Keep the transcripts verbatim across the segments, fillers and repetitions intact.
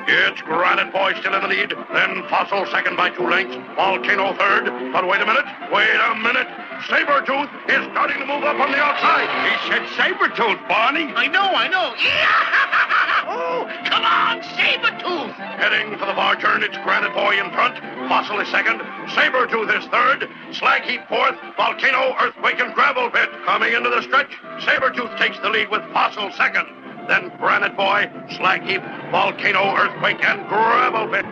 It's Granite Boy still in the lead. Then Fossil second by two lengths. Volcano third. But wait a minute. Wait a minute. Sabretooth is starting to move up on the outside. He said Sabretooth, Barney. I know, I know. Yeah! Oh, come on, Sabretooth. Heading for the bar turn, it's Granite Boy in front. Fossil is second. Sabretooth is third. Slag Heap fourth. Volcano, Earthquake, and Gravel Pit coming into the stretch. Sabretooth takes the lead with Fossil second. Then Granite Boy, Slag Heap, Volcano, Earthquake, and Gravel Pit.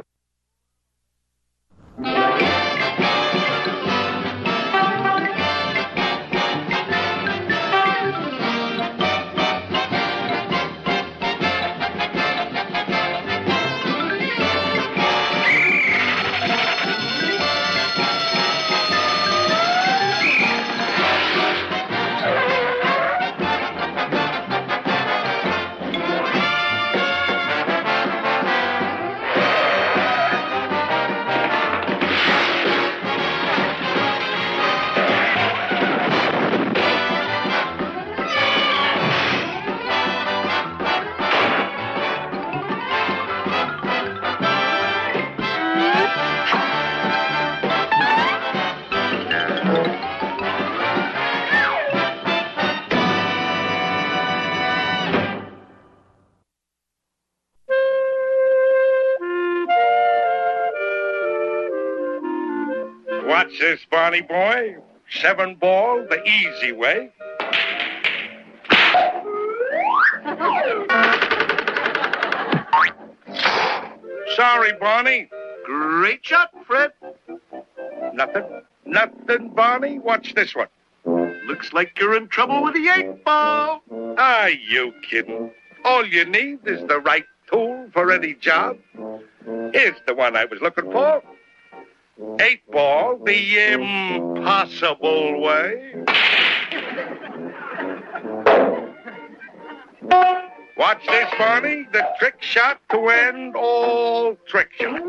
What's this, Barney boy? Seven ball, the easy way. Sorry, Barney. Great shot, Fred. Nothing? Nothing, Barney? What's this one? Looks like you're in trouble with the eight ball. Are you kidding? All you need is the right tool for any job. Here's the one I was looking for. Eight ball, the impossible way. Watch this, Barney. The trick shot to end all trick shots.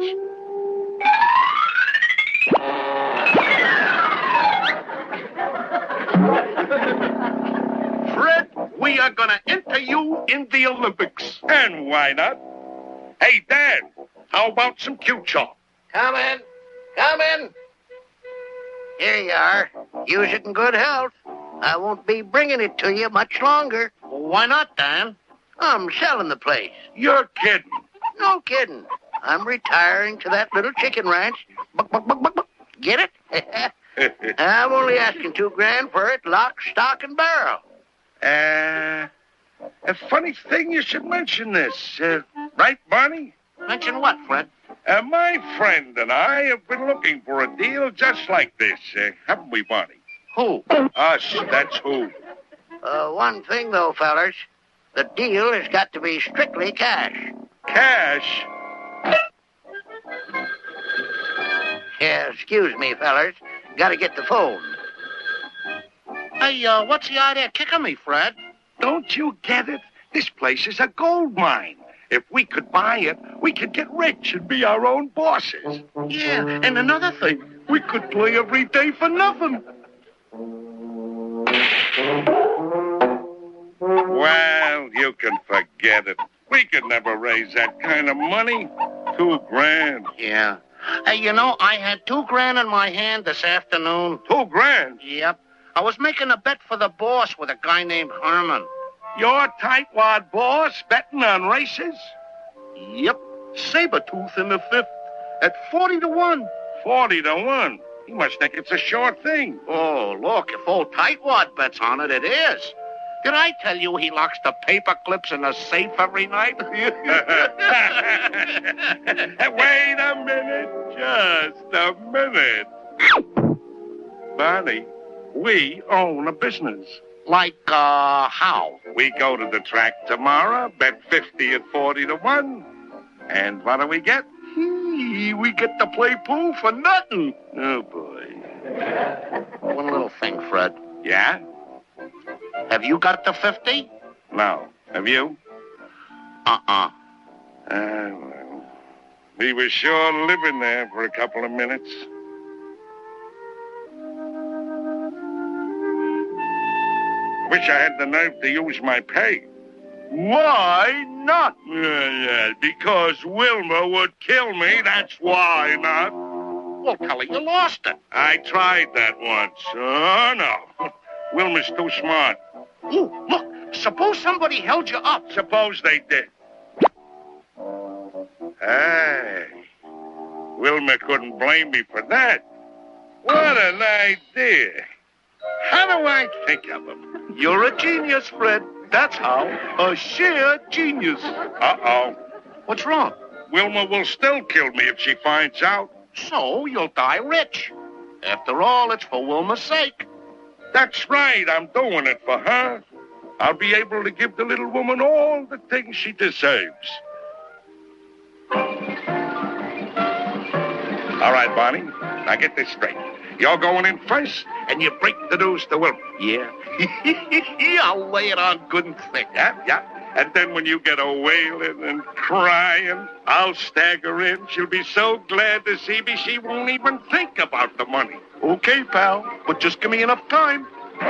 Fred, we are going to enter you in the Olympics. And why not? Hey, Dad, how about some Q-Chalk? Come in. Come in. Here you are. Use it in good health. I won't be bringing it to you much longer. Why not, Dan? I'm selling the place. You're kidding. No kidding. I'm retiring to that little chicken ranch. Buck, buck, buck, buck, buck. Get it? I'm only asking two grand for it, lock, stock, and barrel. Uh, a funny thing you should mention this. Uh, right, Barney? Mention what, Fred? Uh, my friend and I have been looking for a deal just like this, uh, haven't we, Barney? Who? Us, that's who. Uh, one thing, though, fellers. The deal has got to be strictly cash. Cash? Yeah, excuse me, fellers. Got to get the phone. Hey, uh, what's the idea of kicking me, Fred? Don't you get it? This place is a gold mine. If we could buy it, we could get rich and be our own bosses. Yeah, and another thing, we could play every day for nothing. Well, you can forget it. We could never raise that kind of money. Two grand. Yeah. Hey, you know, I had two grand in my hand this afternoon. Two grand? Yep. I was making a bet for the boss with a guy named Herman. Your tightwad boss betting on races? Yep. Sabretooth in the fifth at forty to one. Forty to one? He must think it's a sure thing. Oh, look, if old Tightwad bets on it, it is. Did I tell you he locks the paper clips in the safe every night? Wait a minute. Just a minute. Barney, we own a business. Like, uh, how? We go to the track tomorrow, bet fifty at forty to one. And what do we get? Hey, we get to play pool for nothing. Oh, boy. One little thing, Fred. Yeah? Have you got the fifty? No. Have you? Uh-uh. Uh, well, we were sure living there for a couple of minutes. Wish I had the nerve to use my pay. Why not? Yeah, yeah, because Wilma would kill me, that's why not. Well, Pelly, you lost it. I tried that once. Oh, no. Wilma's too smart. Ooh, look, suppose somebody held you up. Suppose they did. Hey, Wilma couldn't blame me for that. What an idea. How do I think of him? You're a genius, Fred. That's how. A sheer genius. Uh-oh. What's wrong? Wilma will still kill me if she finds out. So you'll die rich. After all, it's for Wilma's sake. That's right. I'm doing it for her. I'll be able to give the little woman all the things she deserves. All right, Barney. Now get this straight. You're going in first, and you break the news to Wilma. Yeah. I'll lay it on good and thick. Yeah, yeah. And then when you get a wailing and crying, I'll stagger in. She'll be so glad to see me, she won't even think about the money. Okay, pal, but just give me enough time.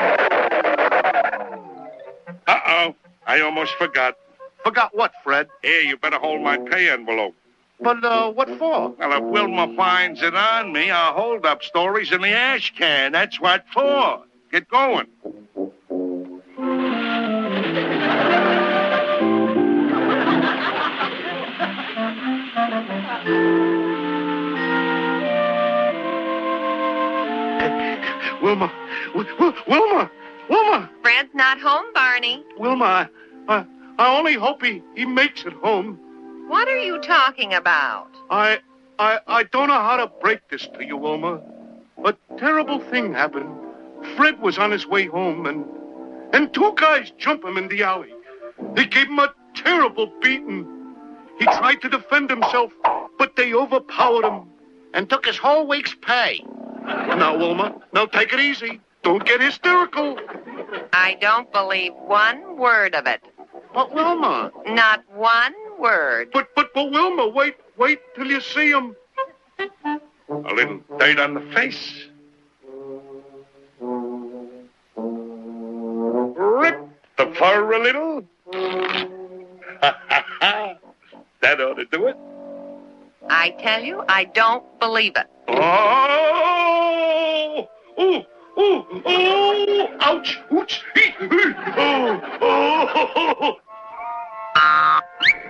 Uh-oh. I almost forgot. Forgot what, Fred? Here, you better hold my pay envelope. But, uh, what for? Well, if Wilma finds it on me, I'll hold up stories in the ash can. That's what for. Get going. Wilma, Wil- Wilma, Wilma. Fred's not home, Barney. Wilma, I, I, I only hope he, he makes it home. What are you talking about? I, I, I don't know how to break this to you, Wilma. A terrible thing happened. Fred was on his way home, and, and two guys jumped him in the alley. They gave him a terrible beating. He tried to defend himself, but they overpowered him. And took his whole week's pay. Now, Wilma, now take it easy. Don't get hysterical. I don't believe one word of it. But Wilma... Not one word. But, but, but, Wilma, wait, wait till you see him. A little dirt on the face. Rip the fur a little. That ought to do it. I tell you, I don't believe it. Oh! Ooh! Ooh! Oh! Ouch! Ouch! Oh! Oh! Oh!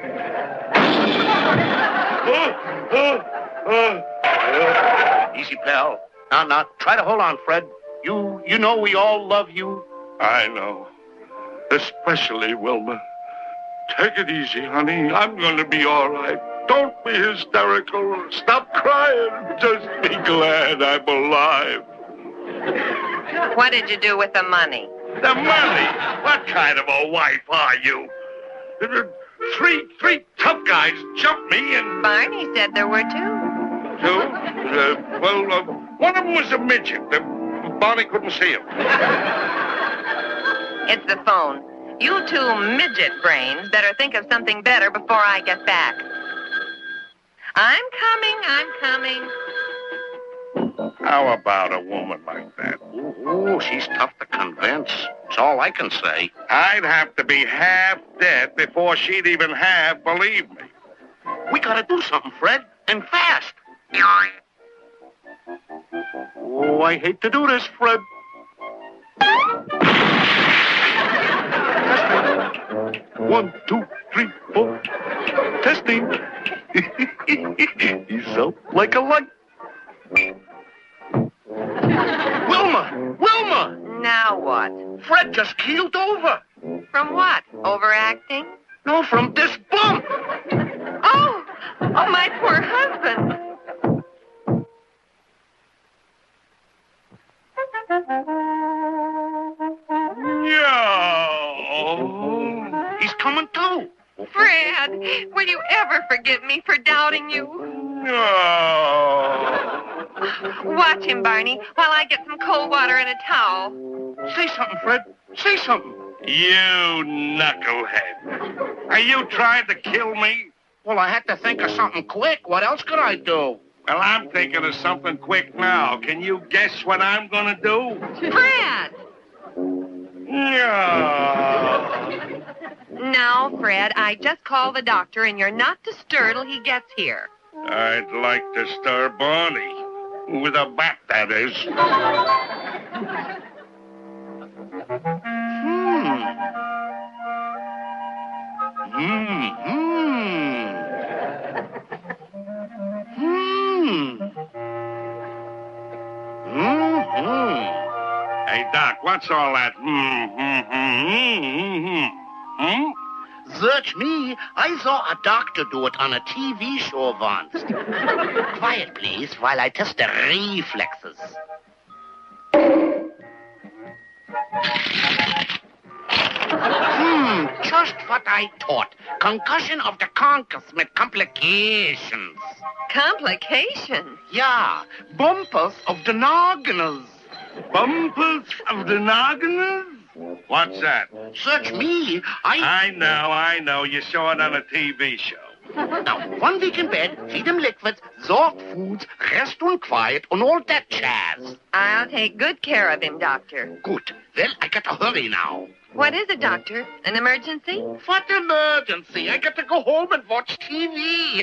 Oh! Oh! Easy, pal. Now, now, try to hold on, Fred. You, you know we all love you. I know. Especially Wilma. Take it easy, honey. I'm going to be all right. Don't be hysterical. Stop crying. Just be glad I'm alive. What did you do with the money? The money? What kind of a wife are you? Three, three tough guys jumped me and... Barney said there were two. Two? Uh, well, uh, one of them was a midget. Uh, Barney couldn't see him. It's the phone. You two midget brains better think of something better before I get back. I'm coming, I'm coming. How about a woman like that? Ooh, she's tough to convince. That's all I can say. I'd have to be half dead before she'd even have believed me. We gotta do something, Fred, and fast. Oh, I hate to do this, Fred. One, two, three, four. Testing. He's up like a light. Wilma! Wilma! Now what? Fred just keeled over. From what? Overacting? No, from this bump. Oh! Oh, my poor husband. No. He's coming too. Fred, will you ever forgive me for doubting you? No. Watch him, Barney, while I get some cold water and a towel. Say something, Fred. Say something. You knucklehead. Are you trying to kill me? Well, I had to think of something quick. What else could I do? Well, I'm thinking of something quick now. Can you guess what I'm going to do? Fred! No. No, Fred, I just called the doctor, and you're not to stir till he gets here. I'd like to stir Barney. With a bat, that is. Hmm. Hmm. Hmm. Hmm. Hmm. Hey, Doc, what's all that? Hmm, hmm, hmm, hmm, hmm, hmm? Search me. I saw a doctor do it on a T V show once. Quiet, please, while I test the reflexes. Hmm, just what I thought. Concussion of the conchus with complications. Complications? Yeah, bumpers of the nogginers. Bumpers of the nogginers? What's that? Search me. I... I know, I know. You saw it on a T V show. Now, one week in bed, feed him liquids, soft foods, rest and quiet, and all that jazz. I'll take good care of him, Doctor. Good. Well, I got to hurry now. What is it, Doctor? An emergency? What emergency? I got to go home and watch T V.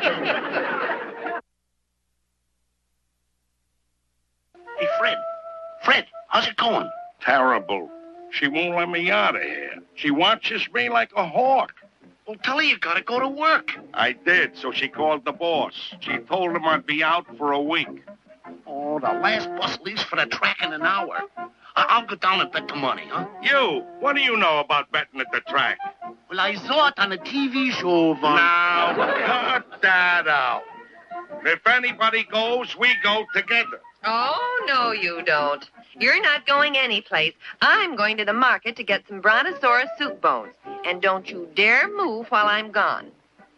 Hey, Fred. Fred, how's it going? Terrible. She won't let me out of here. She watches me like a hawk. Well, tell her you got to go to work. I did, so she called the boss. She told him I'd be out for a week. Oh, the last bus leaves for the track in an hour. I- I'll go down and bet the money, huh? You, what do you know about betting at the track? Well, I saw it on a T V show once. Now, cut that out. If anybody goes, we go together. Oh, no, you don't. You're not going anyplace. I'm going to the market to get some brontosaurus soup bones. And don't you dare move while I'm gone.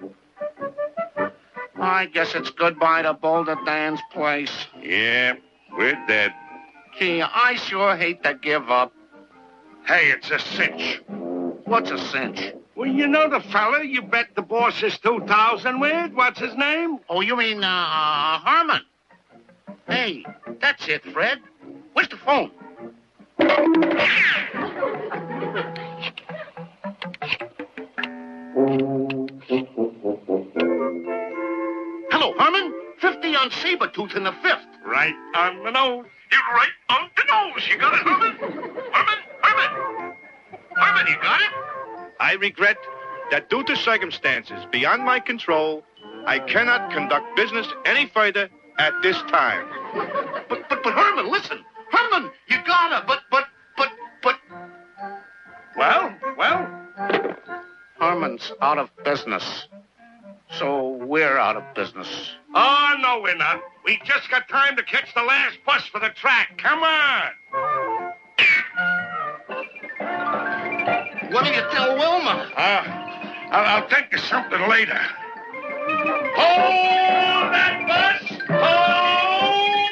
I guess it's goodbye to Boulder Dan's place. Yeah, we're dead. Gee, I sure hate to give up. Hey, it's a cinch. What's a cinch? Well, you know the fella you bet the boss's two thousand with? What's his name? Oh, you mean, uh, uh, Herman? Hey, that's it, Fred. Where's the phone? Hello, Herman. Fifty on Sabretooth in the fifth. Right on the nose. You're right on the nose. You got it, Herman? Herman? Herman? Herman, you got it? I regret that due to circumstances beyond my control, I cannot conduct business any further at this time. But, but, but, Herman, listen. Herman, you gotta, but, but, but, but... Well, well. Herman's out of business. So we're out of business. Oh, no, we're not. We just got time to catch the last bus for the track. Come on. What do you tell Wilma? Uh, I'll, I'll think of something later. Hold that bus! Hold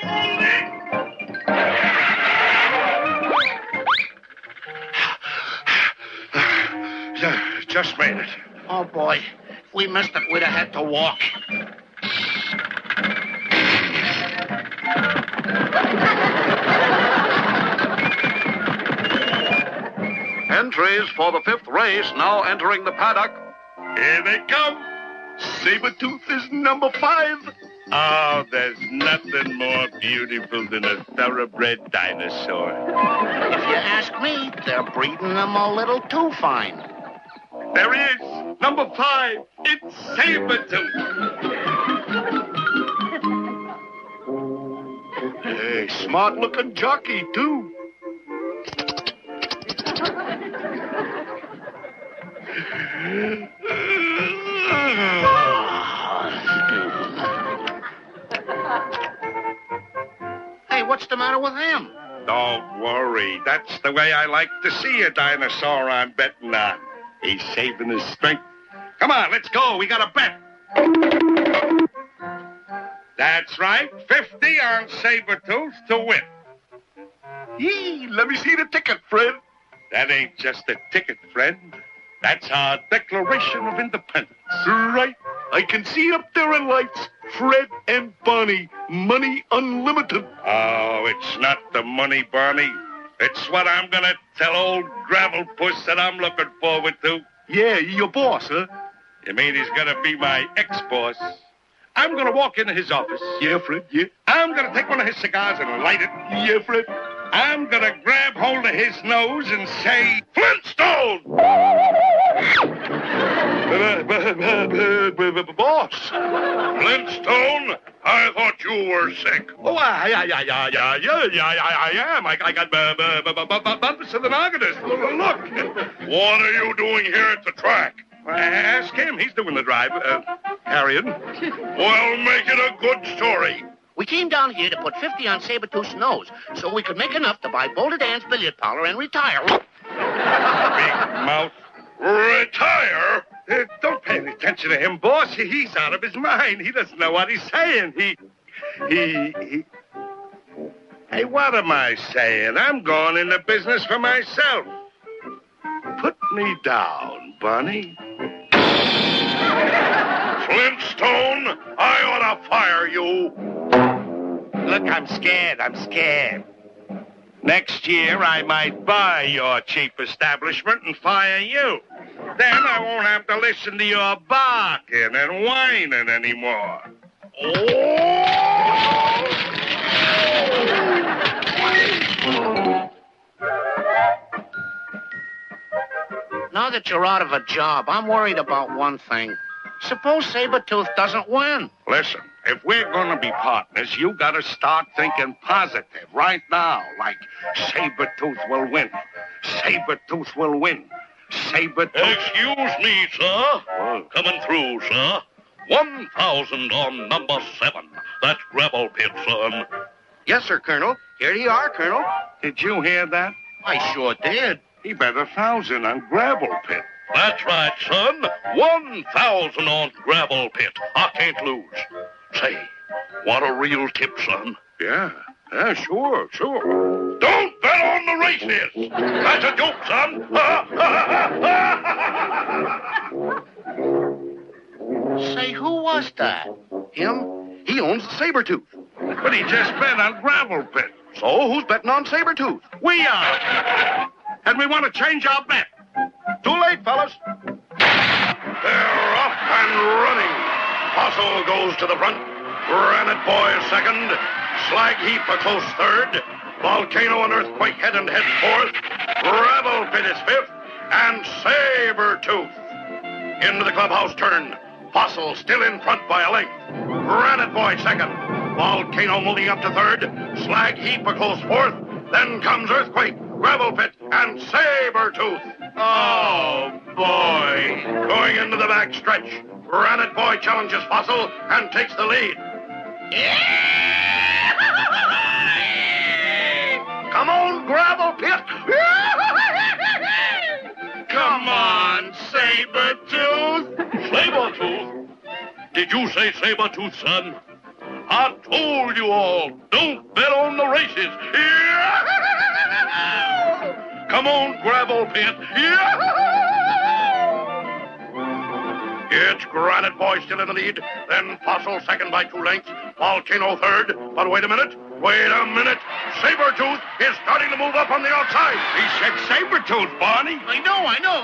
it! Just made it. Oh, boy. If we missed it, we'd have had to walk. Entries for the fifth race now entering the paddock. Here they come. Sabretooth is number five. Oh, there's nothing more beautiful than a thoroughbred dinosaur. If you ask me, they're breeding them a little too fine. There he is, number five. It's Sabretooth. Hey, smart-looking jockey, too. Hey, what's the matter with him? Don't worry. That's the way I like to see a dinosaur I'm betting on. He's saving his strength. Come on, let's go. We got a bet. That's right. fifty on Sabretooth to win. Yee, let me see the ticket, Fred. That ain't just a ticket, friend. That's our Declaration of Independence. Right. I can see up there in lights. Fred and Barney. Money unlimited. Oh, it's not the money, Barney. It's what I'm going to tell old Gravel Puss that I'm looking forward to. Yeah, your boss, huh? You mean he's gonna be my ex-boss? I'm gonna walk into his office. Yeah, Fred, yeah. I'm gonna take one of his cigars and light it. Yeah, Fred. I'm gonna grab hold of his nose and say, Flintstone! Boss. Flintstone, I thought you were sick. Oh, I, I, I, I, I, yeah, yeah, I, I am. I, I got uh, b- b- b- b- bumpus of the noggin. Look. What are you doing here at the track? Ask him. He's doing the drive. Uh, Harriet. Well, make it a good story. We came down here to put fifty on Sabretooth's nose so we could make enough to buy Boulder Dan's billiard parlor and retire. Big mouth. Retire? Uh, don't pay any attention to him, boss. He- He's out of his mind. He doesn't know what he's saying. He, he, he. Hey, what am I saying? I'm going into business for myself. Put me down, Bunny. Flintstone, I ought to fire you. Look, I'm scared. I'm scared. Next year, I might buy your cheap establishment and fire you. Then I won't have to listen to your barking and whining anymore. Now that you're out of a job, I'm worried about one thing. Suppose Sabretooth doesn't win. Listen, if we're going to be partners, you got to start thinking positive right now. Like, Sabretooth will win. Sabretooth will win. Sabretooth... Excuse me, sir. Coming through, sir. One thousand on number seven. That's Gravel Pit, son. Yes, sir, Colonel. Here you are, Colonel. Did you hear that? I sure did. He bet a thousand on Gravel Pit. That's right, son. One thousand on Gravel Pit. I can't lose. Say, want a real tip, son? Yeah, yeah, sure, sure. Don't bet on the races. That's a joke, son. Say, who was that? Him? He owns the Sabretooth. But he just bet on Gravel Pit. So who's betting on Sabretooth? We are. And we want to change our bet. Too late, fellas. They're off and running. Fossil goes to the front. Granite Boy second. Slag Heap a close third. Volcano and Earthquake head and head fourth. Gravel Pit is fifth. And Sabretooth. Into the clubhouse turn. Fossil still in front by a length. Granite Boy second. Volcano moving up to third. Slag Heap a close fourth. Then comes Earthquake, Gravel Pit, and Sabretooth. Oh, boy. Going into the back stretch. Granite Boy challenges Fossil and takes the lead. Come on, Gravel Pit. Come on, Sabretooth. Sabretooth? Did you say Sabretooth, son? I told you all, don't bet on the races. Come on, Gravel Pit. It's Granite Boy still in the lead. Then Fossil second by two lengths. Volcano third. But wait a minute. Wait a minute. Sabretooth is starting to move up on the outside. He said Sabretooth, Barney. I know, I know.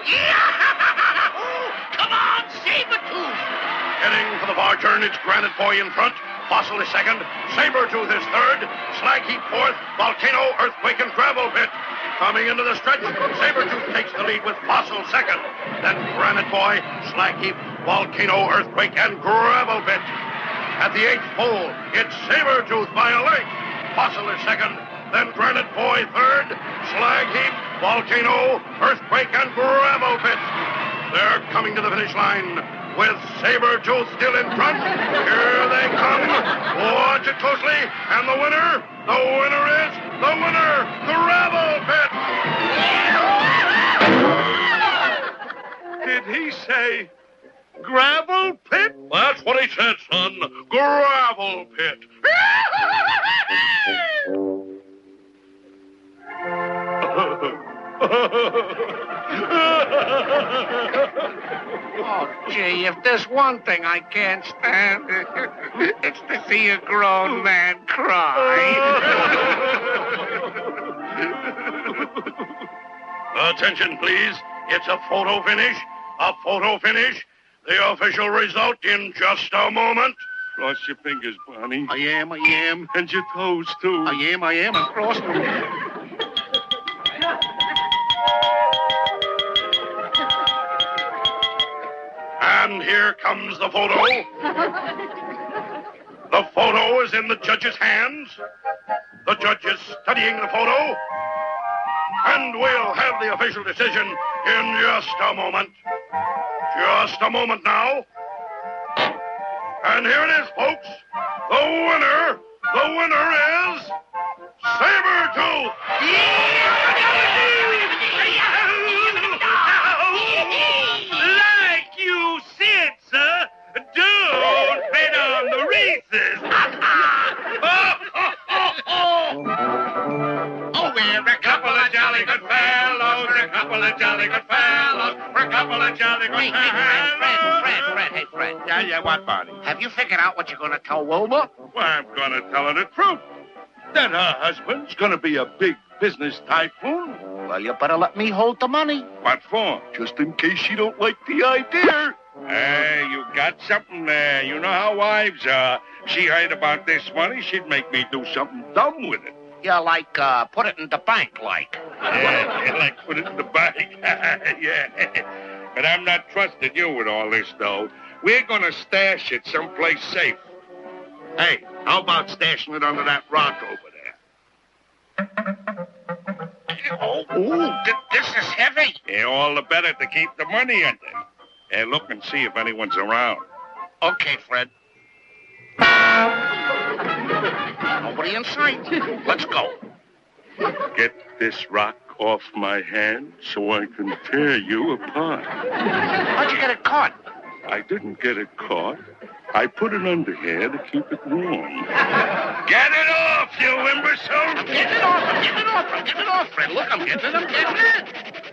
Come on, Sabretooth. Heading for the far turn, it's Granite Boy in front. Fossil is second. Sabretooth is third. Slag Heap fourth. Volcano, Earthquake, and Gravel Pit. Coming into the stretch, Sabretooth takes the lead with Fossil second. Then Granite Boy, Slag Heap, Volcano, Earthquake, and Gravel Pit. At the eighth pole, it's Sabretooth by a length. Fossil is second. Then Granite Boy third. Slag Heap, Volcano, Earthquake, and Gravel Pit. They're coming to the finish line with Sabretooth still in front. Here they come. Watch it closely. And the winner, the winner is the winner, Gravel Pit. Did he say Gravel Pit? That's what he said, son. Gravel Pit. Oh, gee, if there's one thing I can't stand, it's to see a grown man cry. Attention, please. It's a photo finish. A photo finish. The official result in just a moment. Cross your fingers, Barney. I am, I am. And your toes, too. I am, I am, and cross them. And here comes the photo. The photo is in the judge's hands. The judge is studying the photo. And we'll have the official decision in just a moment. Just a moment now. And here it is, folks. The winner, the winner is Sabretooth. Like you said, sir, don't bet on the races. Oh, we're a couple of jolly good fellows, a couple of jolly good fellows, we're a couple of jolly good Hey, hey, Fred, Fred, fellows. Fred, Fred, hey, Fred. Yeah, yeah, what, Barney? Have you figured out what you're going to tell Wilma? Well, I'm going to tell her the truth. That her husband's going to be a big business tycoon. Well, you better let me hold the money. What for? Just in case she don't like the idea. Hey, you got something there. You know how wives are. She heard about this money, she'd make me do something dumb with it. Yeah, like, uh, put it in the bank, like. Yeah, yeah, like put it in the bag. Yeah. But I'm not trusting you with all this, though. We're going to stash it someplace safe. Hey, how about stashing it under that rock over there? Oh, ooh, th- this is heavy. Yeah, all the better to keep the money under. Hey, look and see if anyone's around. Okay, Fred. Nobody in sight. Let's go. Get this rock off my hand so I can tear you apart. How'd you get it caught? I didn't get it caught. I put it under here to keep it warm. Get it off, you imbecile! Get it off, I'm getting it off, I'm getting it off, Fred. Look, I'm getting it, I'm getting it.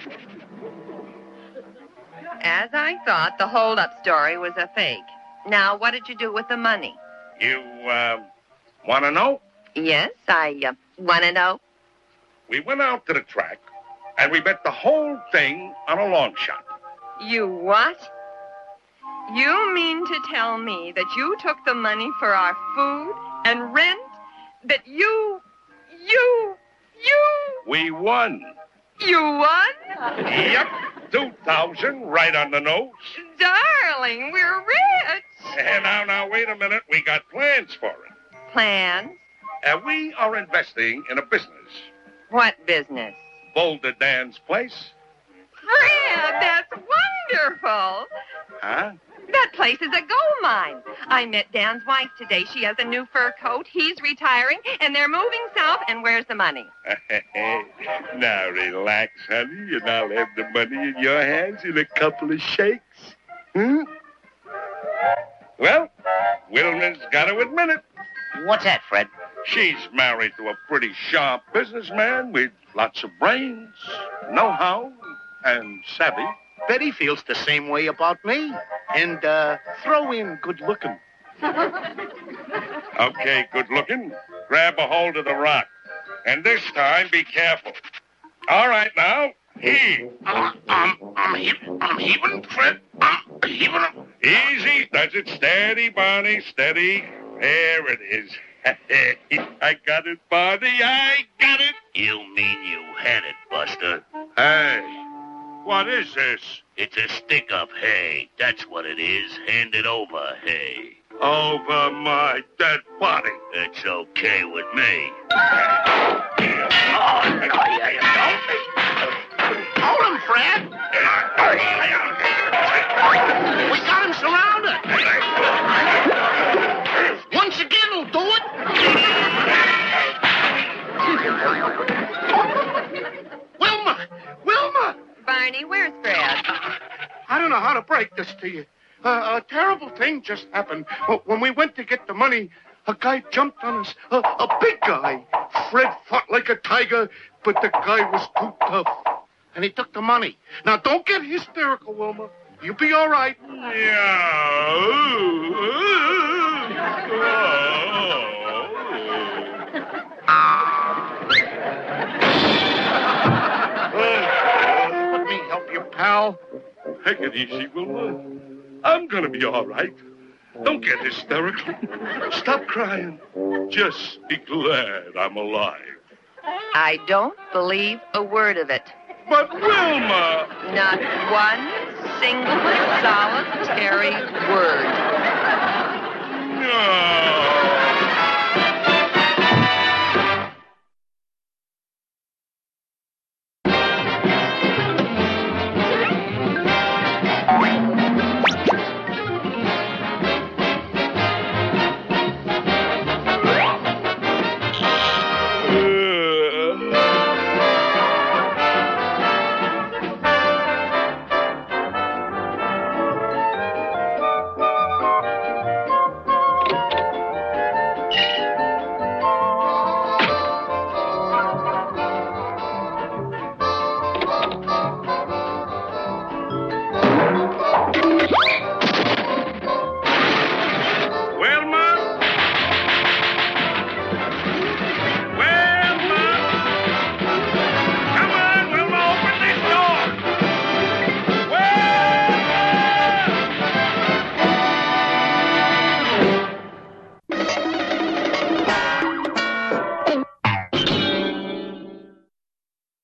As I thought, the hold-up story was a fake. Now, what did you do with the money? You, uh, want to know? Yes, I uh, want to know. We went out to the track, and we bet the whole thing on a long shot. You what? You mean to tell me that you took the money for our food and rent? That you, you, you, We won. you won? Yep, two thousand right on the nose. Darling, we're rich. And now, now, wait a minute. We got plans for it. Plans? Uh, we are investing in a business. What business? Boulder Dan's place. Fred, that's wonderful. Huh? That place is a gold mine. I met Dan's wife today. She has a new fur coat. He's retiring, and they're moving south. And where's the money? Now relax, honey, and I'll have the money in your hands in a couple of shakes. Hmm? Well, Wilma's got to admit it. What's that, Fred? She's married to a pretty sharp businessman with lots of brains, know-how, and savvy. Betty feels the same way about me. And, uh, throw in good looking. Okay, good looking. Grab a hold of the rock. And this time, be careful. All right, now, heave. Uh, um, I'm heaving, I'm heaving, Fred. I'm heaving. Easy. Does it. Steady, Barney, steady. There it is. I got it, Barney. I got it. You mean you had it, Buster? Hey, what is this? It's a stick of hay. That's what it is. Hand it over, hay. Over my dead body. It's okay with me. Hold him, Fred. We got him surrounded. Once again will do it. Wilma! Wilma! Barney, where's Fred? I don't know how to break this to you. Uh, a terrible thing just happened. Wh- When we went to get the money, a guy jumped on us. A, a big guy. Fred fought like a tiger, but the guy was too tough. And he took the money. Now, don't get hysterical, Wilma. You'll be all right. Let me help you, pal. Take it easy, Wilma. I'm gonna be all right. Don't get hysterical. Stop crying. Just be glad I'm alive. I don't believe a word of it. But Wilma! Not one single solitary word.